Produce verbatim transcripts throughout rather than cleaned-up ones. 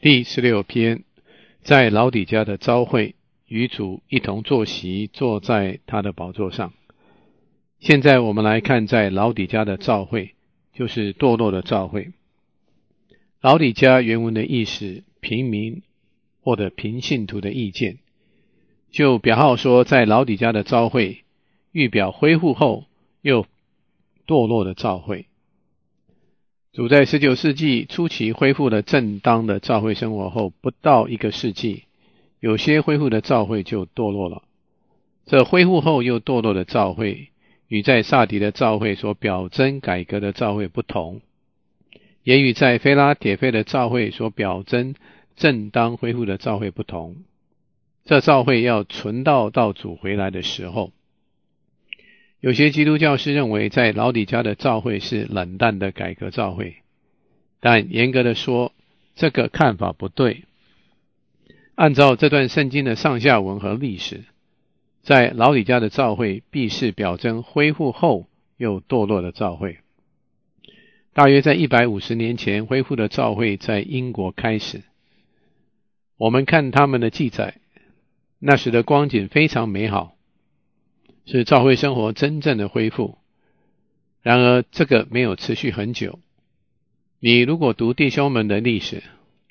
第十六篇，在老底嘉的召会，与主一同坐席，坐在他的宝座上。现在我们来看在老底嘉的召会，就是堕落的召会。老底嘉原文的意思，平民或者平信徒的意见。就表号说，在老底嘉的召会，预表恢复后又堕落的召会。主在十九世纪初期恢复了正当的教会生活后，不到一个世纪，有些恢复的教会就堕落了。这恢复后又堕落的教会，与在撒狄的教会所表征改革的教会不同，也与在腓拉铁非的教会所表征正当恢复的教会不同。这教会要存到到主回来的时候。有些基督教师认为，在老底嘉的教会是冷淡的改革教会，但严格的说，这个看法不对。按照这段圣经的上下文和历史，在老底嘉的教会必是表征恢复后又堕落的教会。大约在一百五十年前，恢复的教会在英国开始。我们看他们的记载，那时的光景非常美好，是教会生活真正的恢复。然而这个没有持续很久。你如果读弟兄们的历史，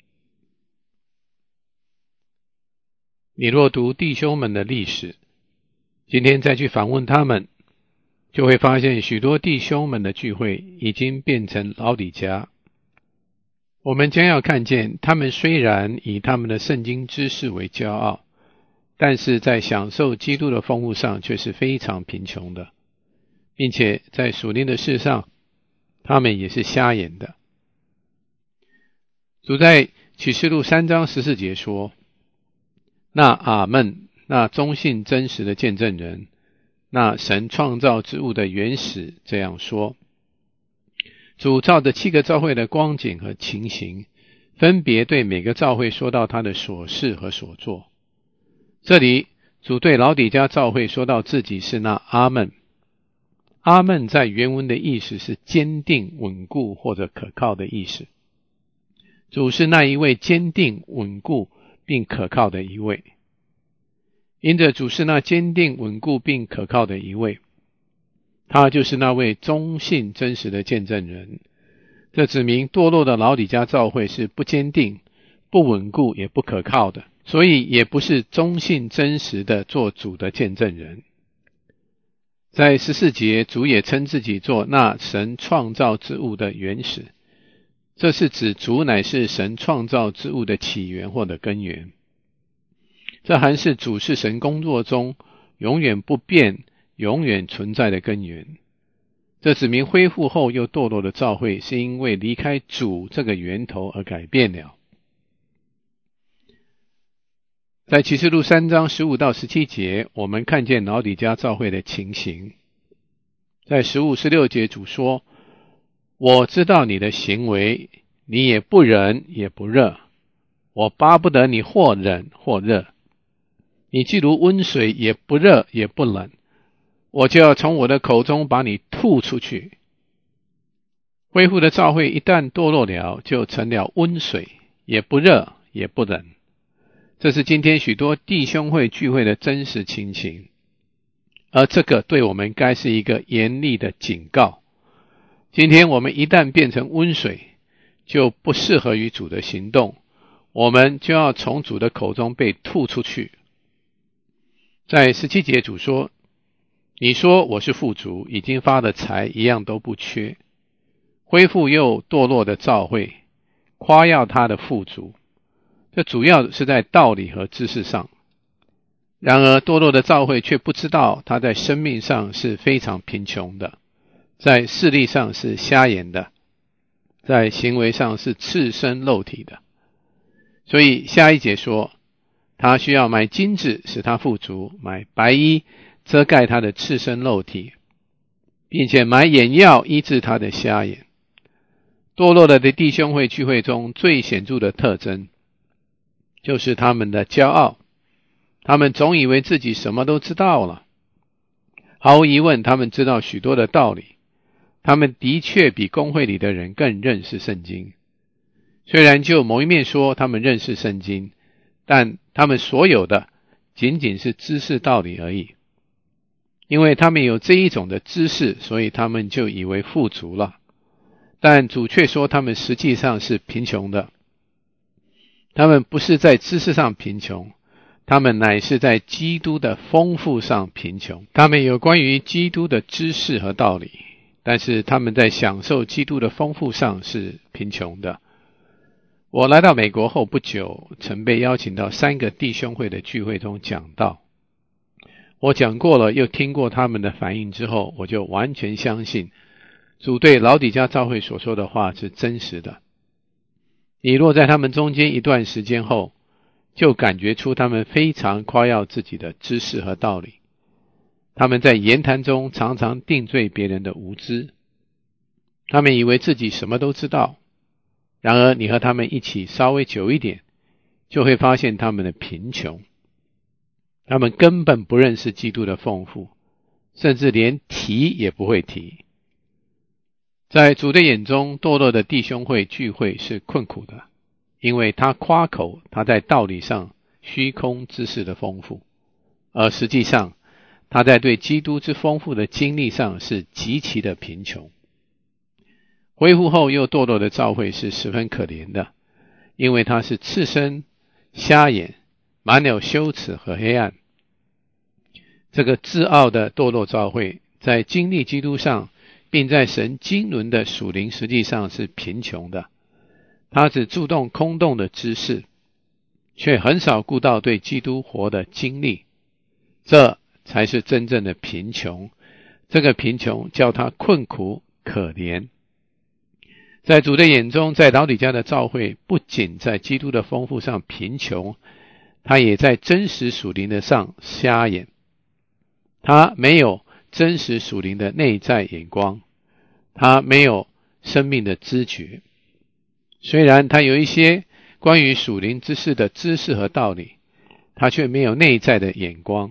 你若读弟兄们的历史，今天再去访问他们，就会发现许多弟兄们的聚会已经变成老底嘉。我们将要看见，他们虽然以他们的圣经知识为骄傲，但是在享受基督的丰富上却是非常贫穷的，并且在属灵的事上，他们也是瞎眼的。主在启示录三章十四节说，那阿们，那忠信真实的见证人，那神创造之物的原始这样说。主照着七个教会的光景和情形，分别对每个教会说到他的所事和所做。这里主对老底嘉教会说到自己是那阿们。阿们在原文的意思是坚定、稳固或者可靠的意思。主是那一位坚定、稳固并可靠的一位。因着主是那坚定、稳固并可靠的一位，他就是那位忠信真实的见证人。这指明堕落的老底嘉教会是不坚定、不稳固也不可靠的，所以也不是忠信真实的做主的见证人。在十四节，主也称自己做那神创造之物的原始，这是指主乃是神创造之物的起源或者根源。这还是主是神工作中永远不变、永远存在的根源。这指明恢复后又堕落的教会是因为离开主这个源头而改变了。在启示录三章十五到十七节，我们看见老底嘉教会的情形。在十五、十六节，主说，我知道你的行为，你也不冷也不热，我巴不得你或冷或热，你既如温水，也不热也不冷，我就要从我的口中把你吐出去。恢复的教会一旦堕落了，就成了温水，也不热也不冷。这是今天许多弟兄会聚会的真实情形，而这个对我们该是一个严厉的警告。今天我们一旦变成温水，就不适合于主的行动，我们就要从主的口中被吐出去。在十七节，主说，你说我是富足，已经发的财一样都不缺。恢复又堕落的教会夸耀他的富足，这主要是在道理和知识上。然而堕落的教会却不知道他在生命上是非常贫穷的，在视力上是瞎眼的，在行为上是赤身露体的。所以下一节说，他需要买金子使他富足，买白衣遮盖他的赤身露体，并且买眼药医治他的瞎眼。堕落的弟兄会聚会中最显著的特征，就是他们的骄傲。他们总以为自己什么都知道了。毫无疑问，他们知道许多的道理，他们的确比公会里的人更认识圣经。 虽然就某一面说他们认识圣经，但他们所有的仅仅是知识道理而已。因为他们有这一种的知识，所以他们就以为富足了。但主却说他们实际上是贫穷的。他们不是在知识上贫穷，他们乃是在基督的丰富上贫穷。他们有关于基督的知识和道理，但是他们在享受基督的丰富上是贫穷的。我来到美国后不久，曾被邀请到三个弟兄会的聚会中讲道。我讲过了，又听过他们的反应之后，我就完全相信主对老底嘉教会所说的话是真实的。你若在他们中间一段时间后，就感觉出他们非常夸耀自己的知识和道理。他们在言谈中常常定罪别人的无知。他们以为自己什么都知道，然而你和他们一起稍微久一点，就会发现他们的贫穷。他们根本不认识基督的丰富，甚至连提也不会提。在主的眼中，堕落的弟兄会聚会是困苦的，因为他夸口他在道理上虚空知识的丰富，而实际上他在对基督之丰富的经历上是极其的贫穷。恢复后又堕落的教会是十分可怜的，因为他是赤身、瞎眼，满有羞耻和黑暗。这个自傲的堕落教会在经历基督上，并在神经纶的属灵实际上是贫穷的。他只注重空洞的知识，却很少顾到对基督活的经历。这才是真正的贫穷。这个贫穷叫他困苦可怜。在主的眼中，在老底嘉的教会不仅在基督的丰富上贫穷，他也在真实属灵的上瞎眼。他没有真实属灵的内在眼光，他没有生命的知觉。虽然他有一些关于属灵知识的知识和道理，他却没有内在的眼光。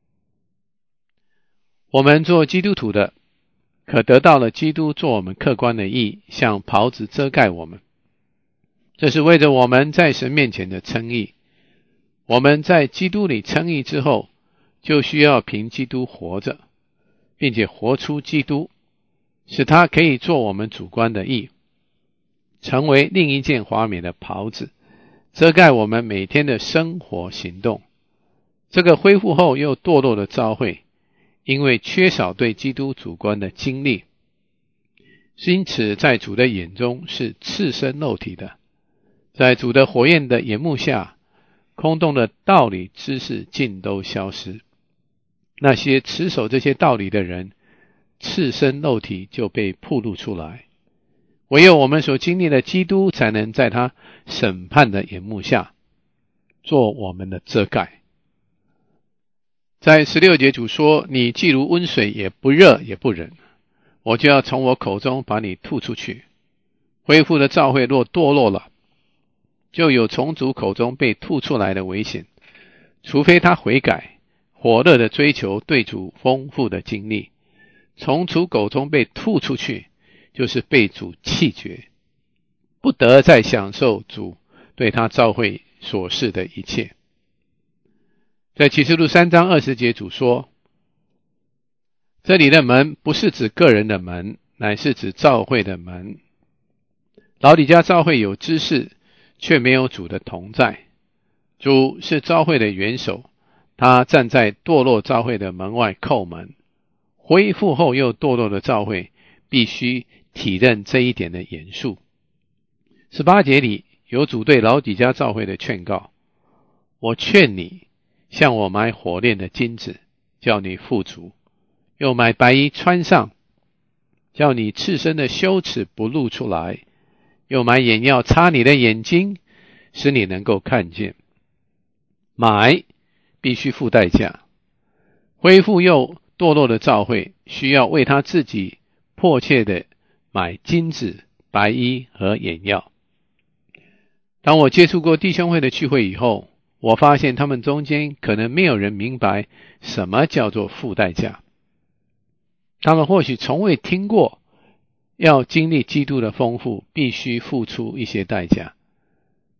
我们做基督徒的，可得到了基督做我们客观的义，像袍子遮盖我们。这是为着我们在神面前的称义。我们在基督里称义之后，就需要凭基督活着，并且活出基督，使他可以做我们主观的义，成为另一件华美的袍子，遮盖我们每天的生活行动。这个恢复后又堕落的教会，因为缺少对基督主观的经历，因此在主的眼中是赤身肉体的。在主的火焰的眼目下，空洞的道理知识尽都消失。那些持守这些道理的人，赤身肉体就被暴露出来。唯有我们所经历的基督，才能在他审判的眼目下做我们的遮盖。在十六节主说，你既如温水，也不热也不冷，我就要从我口中把你吐出去。恢复的教会若堕落了，就有从主口中被吐出来的危险，除非他悔改，火热的追求对主丰富的经历。从主口中被吐出去，就是被主弃绝，不得再享受主对他教会所示的一切。在启示录三章二十节主说，这里的门不是指个人的门，乃是指教会的门。老底嘉教会有知识，却没有主的同在。主是教会的元首，他站在堕落教会的门外叩门。恢复后又堕落的教会必须体认这一点的严肃。十八节里有主对老底嘉教会的劝告，我劝你向我买火炼的金子，叫你富足，又买白衣穿上，叫你赤身的羞耻不露出来，又买眼药擦你的眼睛，使你能够看见。买必须付代价。恢复又堕落的教会需要为他自己迫切的买金子、白衣和眼药。当我接触过弟兄会的聚会以后，我发现他们中间可能没有人明白什么叫做付代价。他们或许从未听过要经历基督的丰富必须付出一些代价。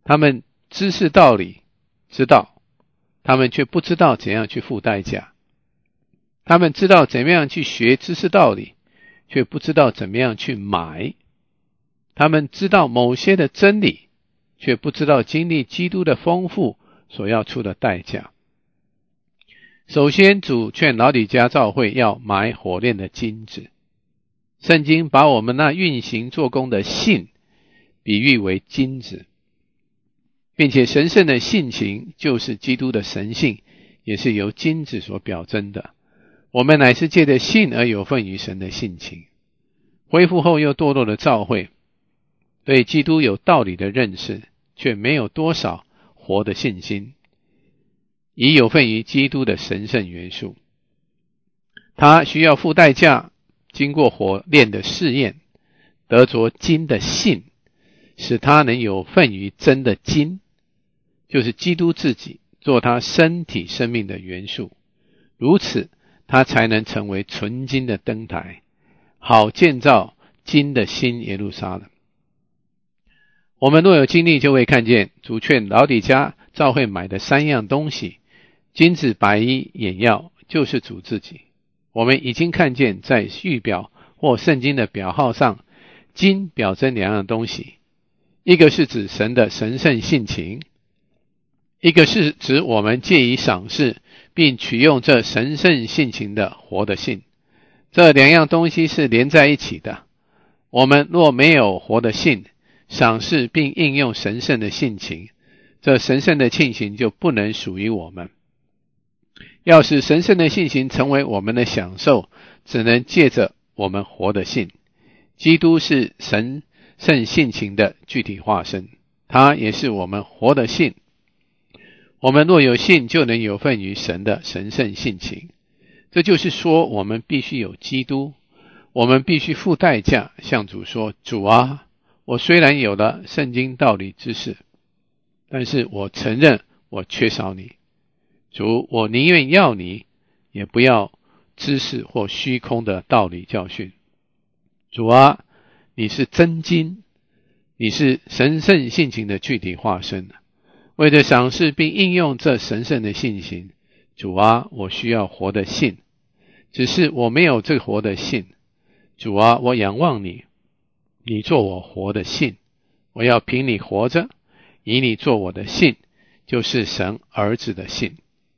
他们知识道理，知道，他们却不知道怎样去付代价。他们知道怎么样去学知识道理，却不知道怎么样去买。他们知道某些的真理，却不知道经历基督的丰富所要出的代价。首先，主劝老底嘉教会要买火炼的金子。圣经把我们那运行做工的信比喻为金子，并且神圣的性情就是基督的神性，也是由金子所表征的。我们乃是借着信而有份于神的性情。恢复后又堕落的教会，对基督有道理的认识，却没有多少活的信心，已有份于基督的神圣元素。他需要付代价，经过火炼的试验，得着金的信，使他能有份于真的金，就是基督自己，做他身体生命的元素。如此，他才能成为纯金的灯台，好建造金的新耶路撒冷。我们若有经历，就会看见主劝老底嘉教会买的三样东西，金子、白衣、眼药，就是主自己。我们已经看见在预表或圣经的表号上，金表征两样东西，一个是指神的神圣性情，一个是指我们借以赏识并取用这神圣性情的活的信。这两样东西是连在一起的。我们若没有活的信，赏识并应用神圣的性情，这神圣的性情就不能属于我们。要使神圣的性情成为我们的享受，只能借着我们活的信。基督是神圣性情的具体化身，他也是我们活的信。我们若有信，就能有份于神的神圣性情。这就是说，我们必须有基督，我们必须付代价，向主说：主啊，我虽然有了圣经道理知识，但是我承认我缺少你。主，我宁愿要你，也不要知识或虚空的道理教训。主啊，你是真金，你是神圣性情的具体化身。为了赏识并应用这神圣的性情，主啊，我需要活的信，只是我没有这活的信。主啊，我仰望你，你做我活的信，我要凭你活着，以你做我的信，就是神儿子的信。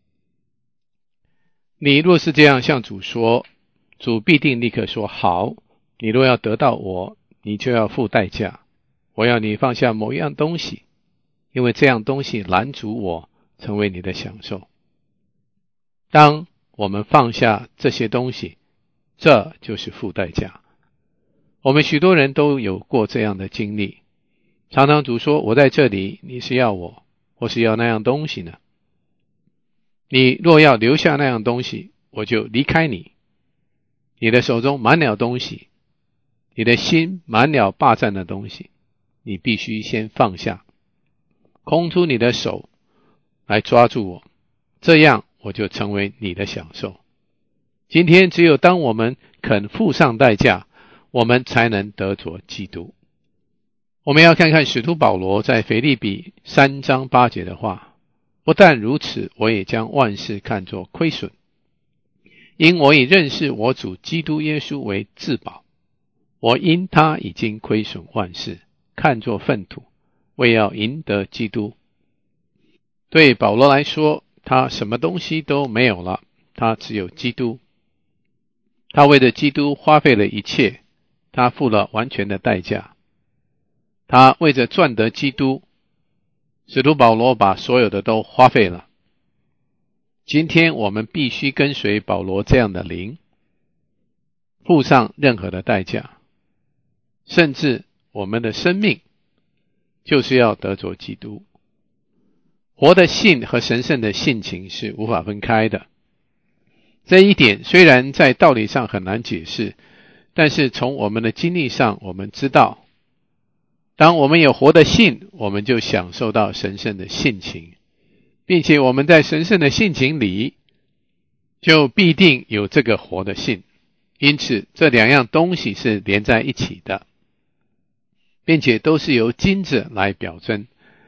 你若是这样向主说，主必定立刻说好。你若要得到我，你就要付代价。我要你放下某一样东西，因为这样东西拦阻我成为你的享受。当我们放下这些东西，这就是付代价。我们许多人都有过这样的经历，常常主说：我在这里，你是要我，或是要那样东西呢？你若要留下那样东西，我就离开你。你的手中满了东西，你的心满了霸占的东西，你必须先放下，空出你的手来抓住我，这样我就成为你的享受。今天只有当我们肯付上代价，我们才能得着基督。我们要看看使徒保罗在腓立比三章八节的话：不但如此，我也将万事看作亏损，因我以认识我主基督耶稣为至宝。我因他已经亏损万事，看作粪土，为要赢得基督。对保罗来说，他什么东西都没有了，他只有基督。他为了基督花费了一切，他付了完全的代价。他为着赚得基督，使徒保罗把所有的都花费了。今天我们必须跟随保罗这样的灵，付上任何的代价，甚至我们的生命就是要得着基督。活的信和神圣的性情是无法分开的。这一点虽然在道理上很难解释，但是从我们的经历上，我们知道，当我们有活的信，我们就享受到神圣的性情，并且我们在神圣的性情里，就必定有这个活的信。因此，这两样东西是连在一起的，并且都是由金子来表征。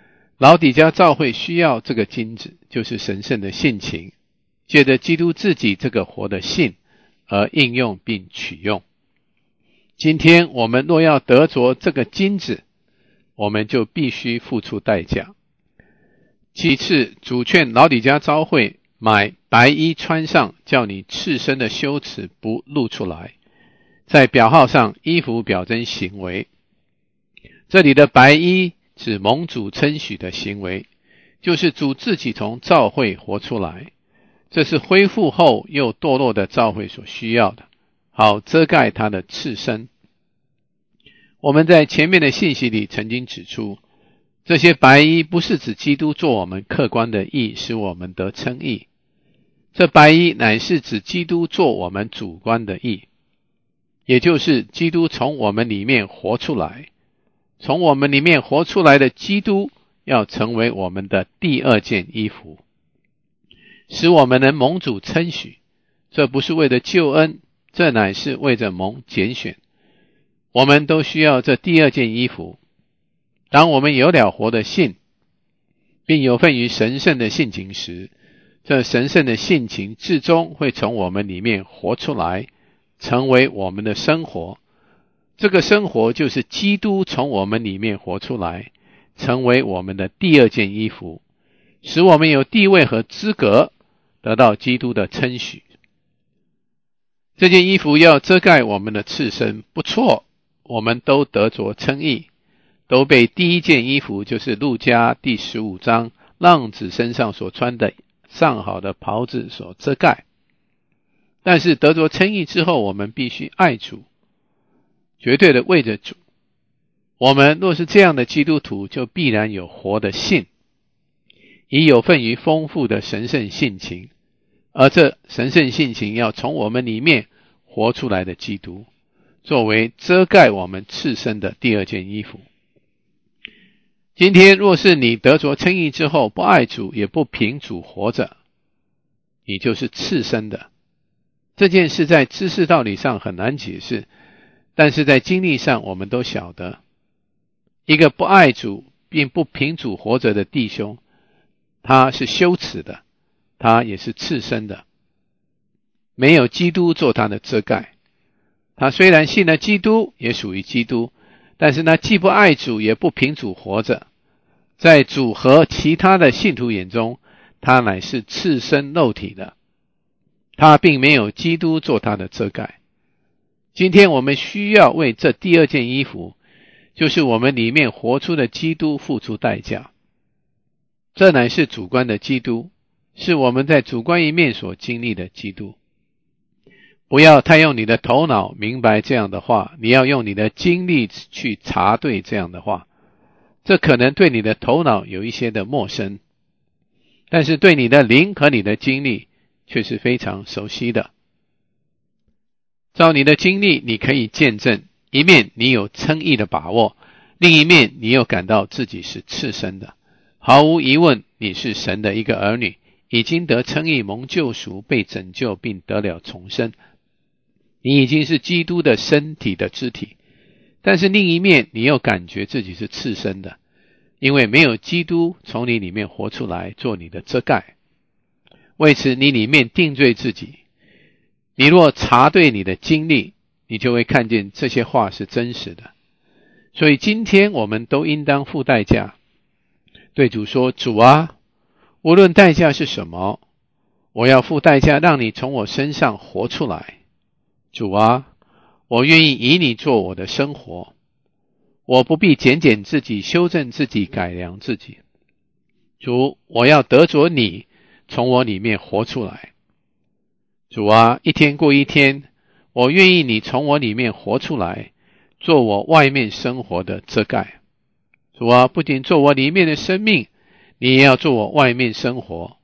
老底嘉教会需要这个金子，就是神圣的性情，借着基督自己这个活的性而应用并取用。今天我们若要得着这个金子，我们就必须付出代价。其次，主劝老底嘉教会买白衣穿上，叫你赤身的羞耻不露出来。在表号上，衣服表征行为，这里的白衣指蒙主称许的行为，就是主自己从教会活出来，这是恢复后又堕落的教会所需要的，好遮盖他的赤身。我们在前面的信息里曾经指出，这些白衣不是指基督做我们客观的义，使我们得称义，这白衣乃是指基督做我们主观的义，也就是基督从我们里面活出来。从我们里面活出来的基督要成为我们的第二件衣服，使我们能蒙主称许。这不是为了救恩，这乃是为着蒙拣选。我们都需要这第二件衣服。当我们有了活的信，并有份于神圣的性情时，这神圣的性情至终会从我们里面活出来，成为我们的生活。这个生活就是基督从我们里面活出来，成为我们的第二件衣服，使我们有地位和资格得到基督的称许。这件衣服要遮盖我们的赤身，不错，我们都得着称义，都被第一件衣服，就是路加第十五章浪子身上所穿的上好的袍子所遮盖。但是得着称义之后，我们必须爱主，绝对的为着主。我们若是这样的基督徒，就必然有活的信，已有份于丰富的神圣性情，而这神圣性情要从我们里面活出来的基督，作为遮盖我们赤身的第二件衣服。今天若是你得着称义之后，不爱主也不凭主活着，你就是赤身的。这件事在知识道理上很难解释，但是在经历上我们都晓得，一个不爱主并不凭主活着的弟兄，他是羞耻的，他也是赤身的，没有基督做他的遮盖。他虽然信了基督，也属于基督，但是他既不爱主也不凭主活着，在主和其他的信徒眼中，他乃是赤身肉体的，他并没有基督做他的遮盖。今天我们需要为这第二件衣服，就是我们里面活出的基督付出代价。这乃是主观的基督，是我们在主观一面所经历的基督。不要太用你的头脑明白这样的话，你要用你的经历去查对这样的话。这可能对你的头脑有一些的陌生，但是对你的灵和你的经历却是非常熟悉的。照你的经历，你可以见证，一面你有称义的把握，另一面你又感到自己是赤身的。毫无疑问，你是神的一个儿女，已经得称义蒙救赎，被拯救并得了重生。你已经是基督的身体的肢体，但是另一面你又感觉自己是赤身的，因为没有基督从你里面活出来做你的遮盖。为此你里面定罪自己。你若查对你的经历，你就会看见这些话是真实的。所以今天我们都应当付代价，对主说，主啊，无论代价是什么，我要付代价让你从我身上活出来。主啊，我愿意以你做我的生活，我不必检检自己，修正自己，改良自己。主，我要得着你从我里面活出来。主啊，一天过一天，我愿意你从我里面活出来，做我外面生活的遮盖。主啊，不仅做我里面的生命，你也要做我外面生活。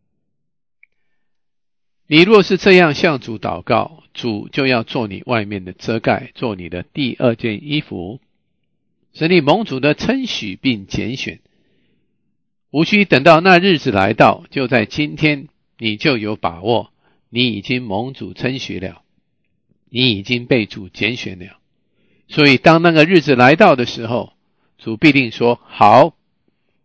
你若是这样向主祷告，主就要做你外面的遮盖，做你的第二件衣服，使你蒙主的称许并拣选。无需等到那日子来到，就在今天你就有把握，你已经蒙主称许了，你已经被主拣选了。所以当那个日子来到的时候，主必定说，好，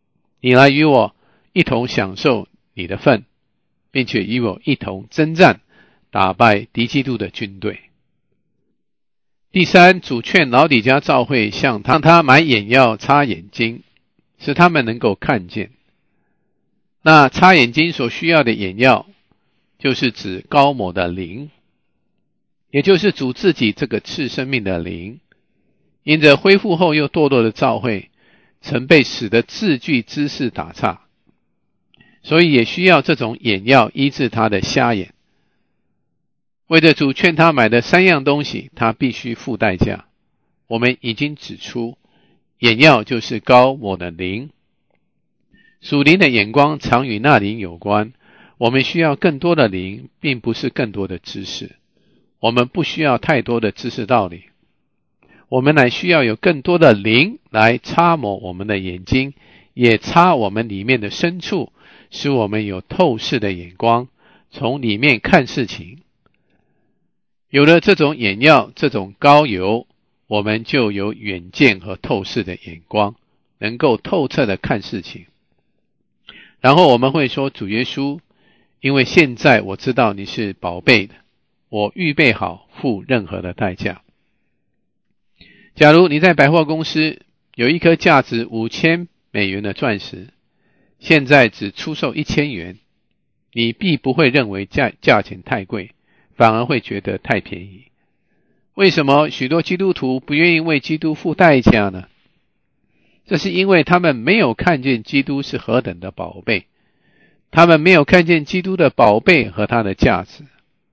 你来与我一同享受你的份，并且与我一同征战，打败敌基督的军队。第三，主劝老底嘉教会向他他买眼药擦眼睛，使他们能够看见。那擦眼睛所需要的眼药，就是指膏抹的灵，也就是主自己这个赐生命的灵。因着恢复后又堕落的教会，曾被使得字句知识打岔，所以也需要这种眼药医治他的瞎眼。为着主劝他买的三样东西，他必须付代价。我们已经指出，眼药就是膏抹的灵。属灵的眼光常与那灵有关，我们需要更多的灵，并不是更多的知识。我们不需要太多的知识道理，我们乃需要有更多的灵来擦抹我们的眼睛，也擦我们里面的深处，使我们有透视的眼光，从里面看事情。有了这种眼药，这种膏油，我们就有远见和透视的眼光，能够透彻的看事情。然后我们会说，主耶稣，因为现在我知道你是宝贝的，我预备好付任何的代价。假如你在百货公司有一颗价值五千美元的钻石，现在只出售一千元，你必不会认为价价钱太贵，反而会觉得太便宜。为什么许多基督徒不愿意为基督付代价呢？这是因为他们没有看见基督是何等的宝贝，他们没有看见基督的宝贝和他的价值。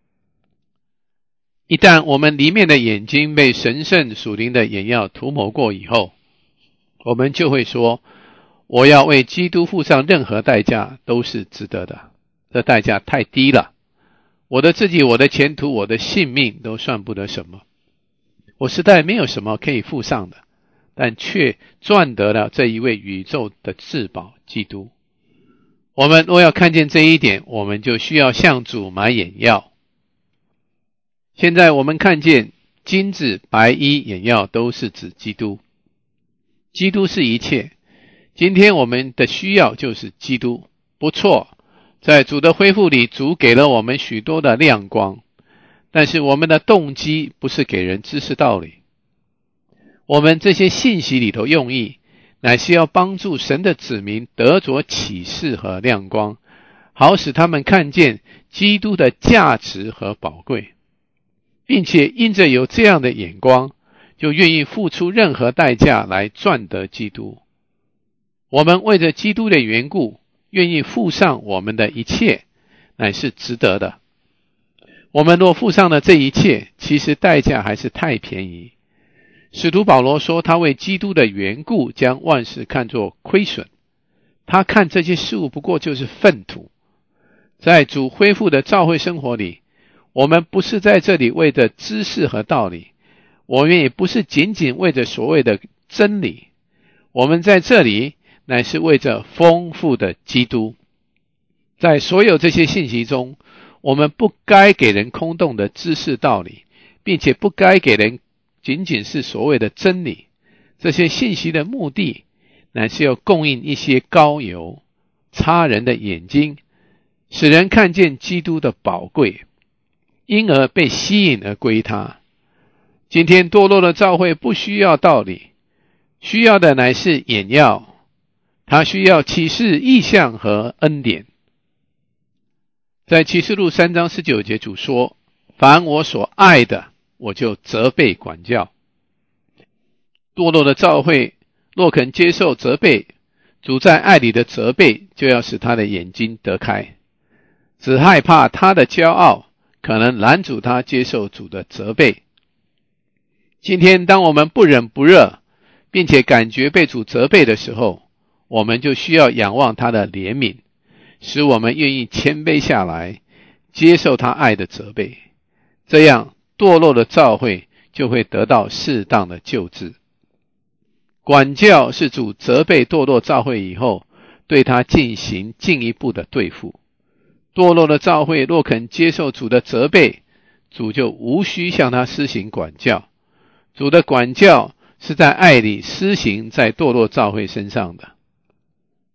一旦我们里面的眼睛被神圣属灵的眼药涂抹过以后，我们就会说，我要为基督付上任何代价都是值得的，这代价太低了，我的自己、我的前途、我的性命都算不得什么，我实在没有什么可以付上的，但却赚得了这一位宇宙的至宝基督。我们若要看见这一点，我们就需要向主买眼药。现在我们看见金子、白衣、眼药都是指基督，基督是一切。今天我们的需要就是基督，不错，在主的恢复里，主给了我们许多的亮光，但是我们的动机不是给人知识道理。我们这些信息里头用意，乃是要帮助神的子民得着启示和亮光，好使他们看见基督的价值和宝贵，并且因着有这样的眼光，就愿意付出任何代价来赚得基督。我们为着基督的缘故，愿意付上我们的一切，乃是值得的。我们若付上了这一切，其实代价还是太便宜。使徒保罗说，他为基督的缘故将万事看作亏损，他看这些事物不过就是粪土。在主恢复的教会生活里，我们不是在这里为着知识和道理，我们也不是仅仅为着所谓的真理，我们在这里乃是为着丰富的基督。在所有这些信息中，我们不该给人空洞的知识道理，并且不该给人仅仅是所谓的真理。这些信息的目的乃是要供应一些膏油，擦人的眼睛，使人看见基督的宝贵，因而被吸引而归他。今天堕落的教会不需要道理，需要的乃是眼药，他需要启示、异象和恩典。在启示录三章十九节，主说，凡我所爱的，我就责备管教。堕落的教会若肯接受责备，主在爱里的责备就要使他的眼睛得开，只害怕他的骄傲可能拦阻他接受主的责备。今天当我们不忍不热，并且感觉被主责备的时候，我们就需要仰望他的怜悯，使我们愿意谦卑下来，接受他爱的责备。这样堕落的教会就会得到适当的救治。管教是主责备堕落教会以后，对他进行进一步的对付。堕落的教会若肯接受主的责备，主就无需向他施行管教。主的管教是在爱里施行在堕落教会身上的。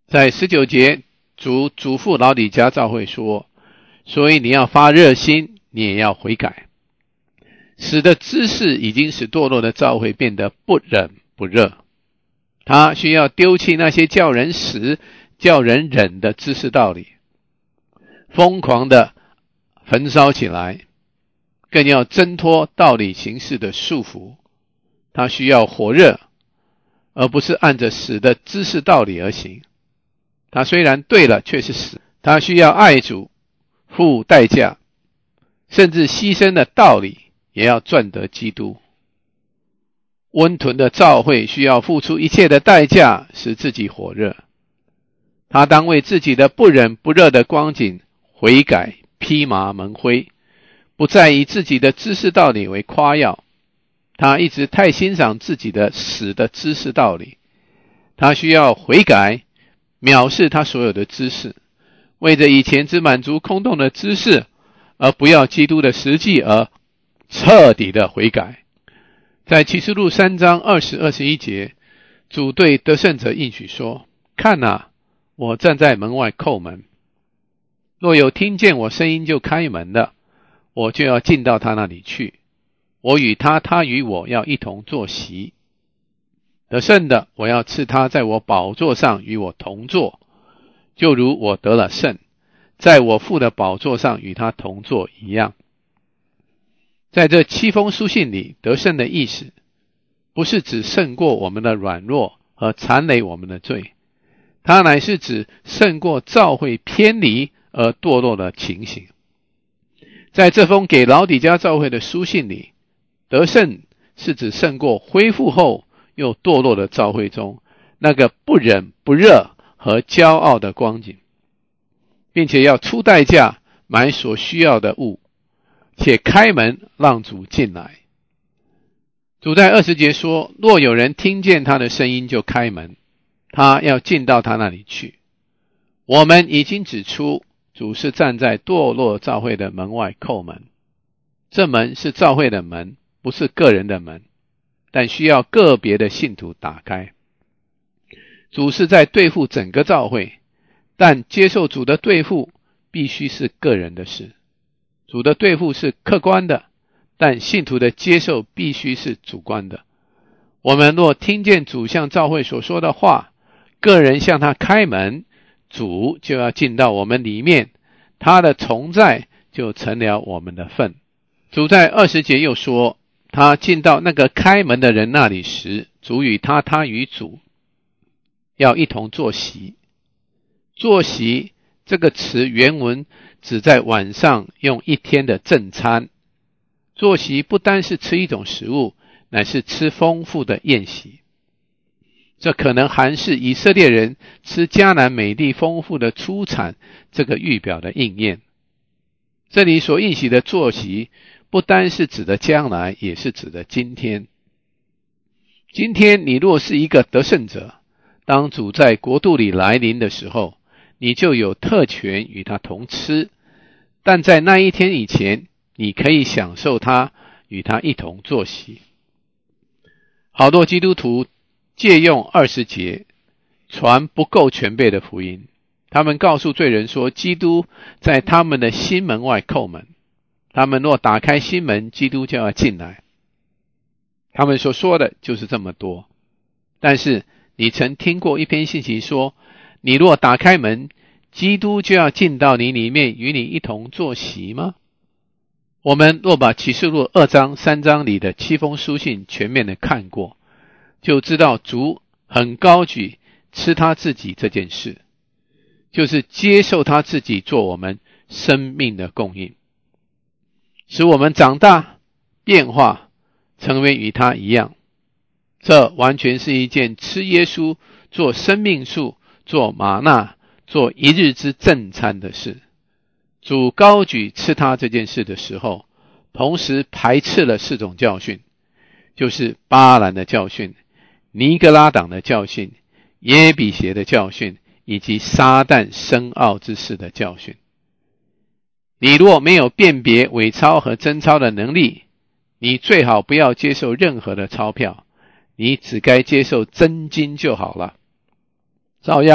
在十九节，主嘱咐老底嘉教会说，所以你要发热心，你也要悔改。死的知识已经使堕落的教会变得不冷不热，他需要丢弃那些叫人死叫人忍的知识道理，疯狂的焚烧起来，更要挣脱道理形式的束缚。他需要火热，而不是按着死的知识道理而行。他虽然对了，却是死。他需要爱主，付代价，甚至牺牲的道理，也要赚得基督。温吞的教会需要付出一切的代价，使自己火热。他当为自己的不冷不热的光景悔改，披麻蒙灰，不再以自己的知识道理为夸耀。他一直太欣赏自己的死的知识道理，他需要悔改，藐视他所有的知识，为着以前只满足空洞的知识，而不要基督的实际而彻底的悔改。在启示录三章二十、二十一节，主对得胜者应许说，看啊，我站在门外叩门，若有听见我声音就开门的，我就要进到他那里去，我与他，他与我要一同坐席。得胜的，我要赐他在我宝座上与我同坐，就如我得了胜，在我父的宝座上与他同坐一样。在这七封书信里，得胜的意思不是指胜过我们的软弱和残累我们的罪，它乃是指胜过教会偏离而堕落的情形。在这封给老底嘉教会的书信里，得胜是指胜过恢复后又堕落的教会中那个不冷不热和骄傲的光景，并且要出代价买所需要的物，且开门让主进来。主在二十节说，若有人听见他的声音就开门，他要进到他那里去。我们已经指出，主是站在堕落教会的门外叩门，这门是教会的门，不是个人的门，但需要个别的信徒打开。主是在对付整个教会，但接受主的对付必须是个人的事。主的对付是客观的，但信徒的接受必须是主观的。我们若听见主向教会所说的话，个人向他开门，主就要进到我们里面，他的同在就成了我们的份。主在二十节又说，他进到那个开门的人那里时，主与他，他与主要一同坐席。坐席这个词原文只在晚上用一天的正餐。坐席不单是吃一种食物，乃是吃丰富的宴席。这可能含是以色列人吃迦南美地丰富的出产这个预表的应验。这里所应许的坐席不单是指的将来，也是指的今天。今天你若是一个得胜者，当主在国度里来临的时候，你就有特权与他同吃，但在那一天以前，你可以享受他，与他一同坐席。好多基督徒借用二十节传不够全备的福音，他们告诉罪人说，基督在他们的心门外叩门，他们若打开心门，基督就要进来。他们所说的就是这么多。但是你曾听过一篇信息说，你若打开门，基督就要进到你里面，与你一同坐席吗？我们若把启示录二章三章里的七封书信全面的看过，就知道主很高举吃他自己这件事，就是接受他自己做我们生命的供应，使我们长大变化，成为与他一样。这完全是一件吃耶稣做生命树、做玛纳、做一日之正餐的事。主高举吃他这件事的时候，同时排斥了四种教训，就是巴兰的教训、尼格拉党的教训、耶比邪的教训，以及撒旦深奥之事的教训。你若没有辨别伪钞和真钞的能力，你最好不要接受任何的钞票，你只该接受真金就好了。照样，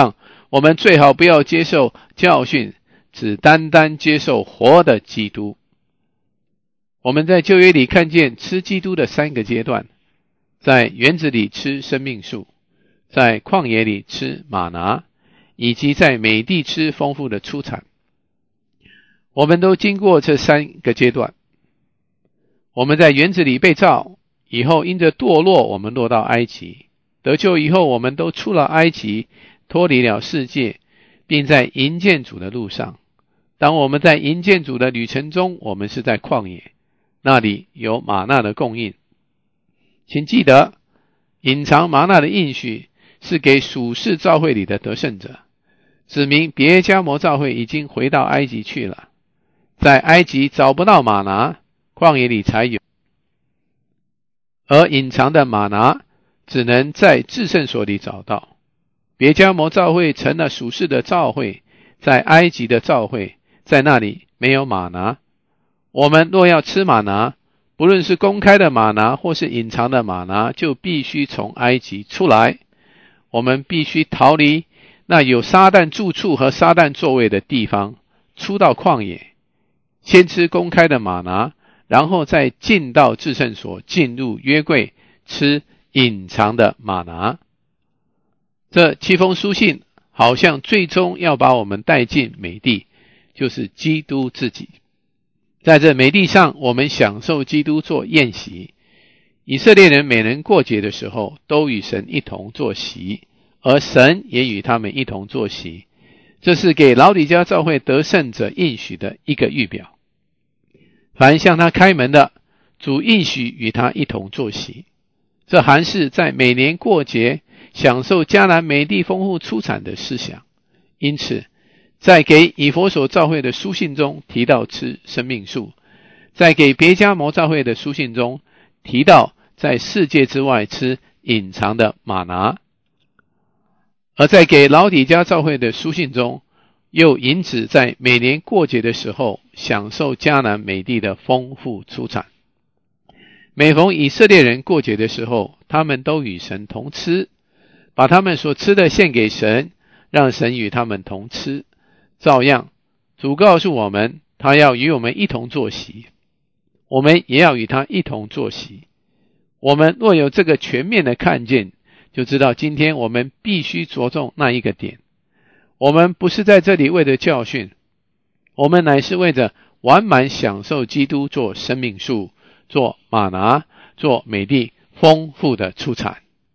我们最好不要接受教训，只单单接受活的基督。我们在旧约里看见吃基督的三个阶段，在园子里吃生命树，在旷野里吃玛拿，以及在美地吃丰富的出产。我们都经过这三个阶段。我们在园子里被造以后，因着堕落，我们落到埃及。得救以后，我们都出了埃及，脱离了世界，并在迎见主的路上。当我们在迎见主的旅程中，我们是在旷野，那里有玛纳的供应。请记得，隐藏玛纳的应许是给属世教会里的得胜者，指明别迦摩教会已经回到埃及去了，在埃及找不到玛拿，旷野里才有。而隐藏的玛拿只能在至圣所里找到。别迦摩教会成了属世的教会，在埃及的教会，在那里没有玛拿。我们若要吃玛拿，不论是公开的玛拿或是隐藏的玛拿，就必须从埃及出来。我们必须逃离那有撒旦住处和撒旦座位的地方，出到旷野，先吃公开的玛拿，然后再进到至圣所，进入约柜，吃隐藏的玛拿。这七封书信好像最终要把我们带进美地，就是基督自己。在这美地上，我们享受基督做宴席。以色列人每年过节的时候，都与神一同坐席，而神也与他们一同坐席。这是给老底嘉教会得胜者应许的一个预表。凡向他开门的，主应许与他一同坐席。这还是在每年过节享受迦南美地丰富出产的思想。因此，在给以弗所教会的书信中提到吃生命树，在给别迦摩教会的书信中提到在世界之外吃隐藏的玛拿，而在给老底嘉教会的书信中又引指在每年过节的时候享受迦南美地的丰富出产。每逢以色列人过节的时候，他们都与神同吃，把他们所吃的献给神，让神与他们同吃。照样，主告诉我们，他要与我们一同坐席，我们也要与他一同坐席。我们若有这个全面的看见，就知道今天我们必须着重那一个点。我们不是在这里为了教训，我们乃是为着完满享受基督做生命树，做玛拿，做美地丰富的出产。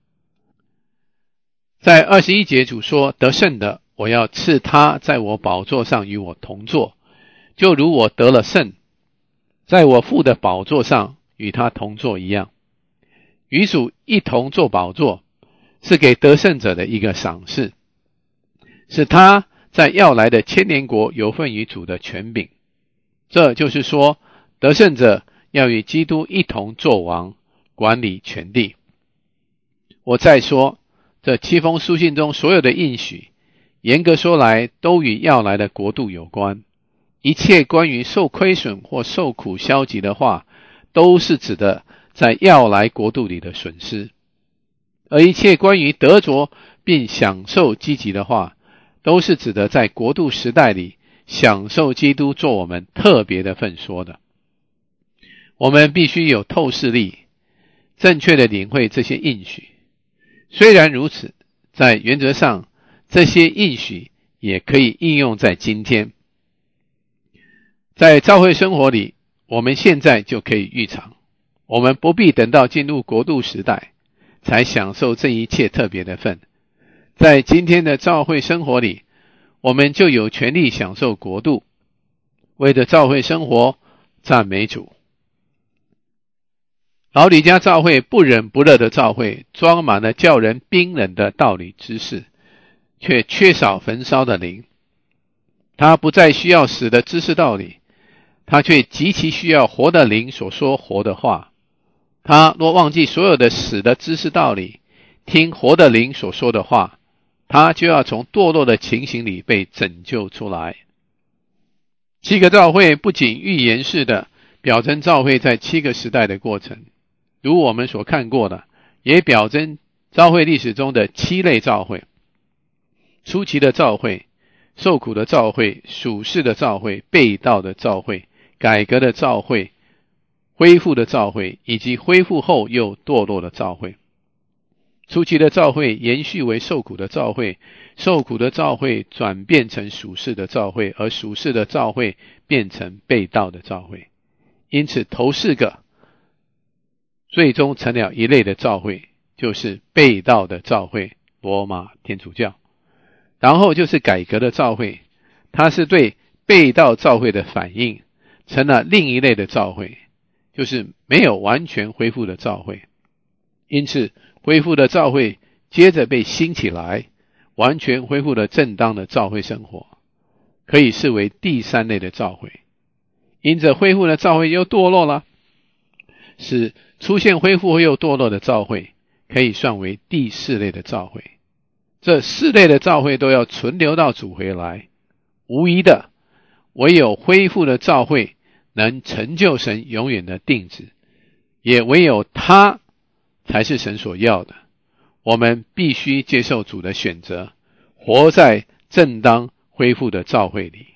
在二十一节主说，得胜的，我要赐他在我宝座上与我同坐，就如我得了胜，在我父的宝座上与他同坐一样。与主一同坐宝座，是给得胜者的一个赏赐，是他在要来的千年国有份于主的权柄。这就是说，得胜者要与基督一同作王，管理全地。我再说，这七封书信中所有的应许，严格说来都与要来的国度有关。一切关于受亏损或受苦消极的话，都是指的在要来国度里的损失。而一切关于得着并享受积极的话，都是指的在国度时代里享受基督做我们特别的份说的。我们必须有透视力，正确的领会这些应许。虽然如此，在原则上，这些应许也可以应用在今天。在教会生活里，我们现在就可以预尝，我们不必等到进入国度时代才享受这一切特别的份。在今天的教会生活里，我们就有权利享受国度，为着教会生活赞美主。老底嘉教会不冷不热的教会，装满了叫人冰冷的道理知识，却缺少焚烧的灵。他不再需要死的知识道理，他却极其需要活的灵所说活的话。他若忘记所有的死的知识道理，听活的灵所说的话，他就要从堕落的情形里被拯救出来。七个教会不仅预言式的表征教会在七个时代的过程，如我们所看过的，也表征教会历史中的七类教会。 初期的召会、受苦的召会、属世的召会、被盗的召会、改革的召会、恢复的召会，以及恢复后又堕落的召会。初期的召会延续为受苦的召会，受苦的召会转变成属世的召会，而属世的召会变成被盗的召会。因此头四个最终成了一类的召会，就是被盗的召会，罗马天主教。然后就是改革的召会，它是对被盗召会的反应，成了另一类的召会，就是没有完全恢复的召会。因此恢复的召会接着被兴起来，完全恢复了正当的召会生活，可以视为第三类的召会。因着恢复的召会又堕落了，使出现恢复又堕落的召会，可以算为第四类的召会。这四类的召会都要存留到主回来，无疑的，唯有恢复的召会能成就神永远的定旨，也唯有他才是神所要的。我们必须接受主的选择，活在正当恢复的召会里。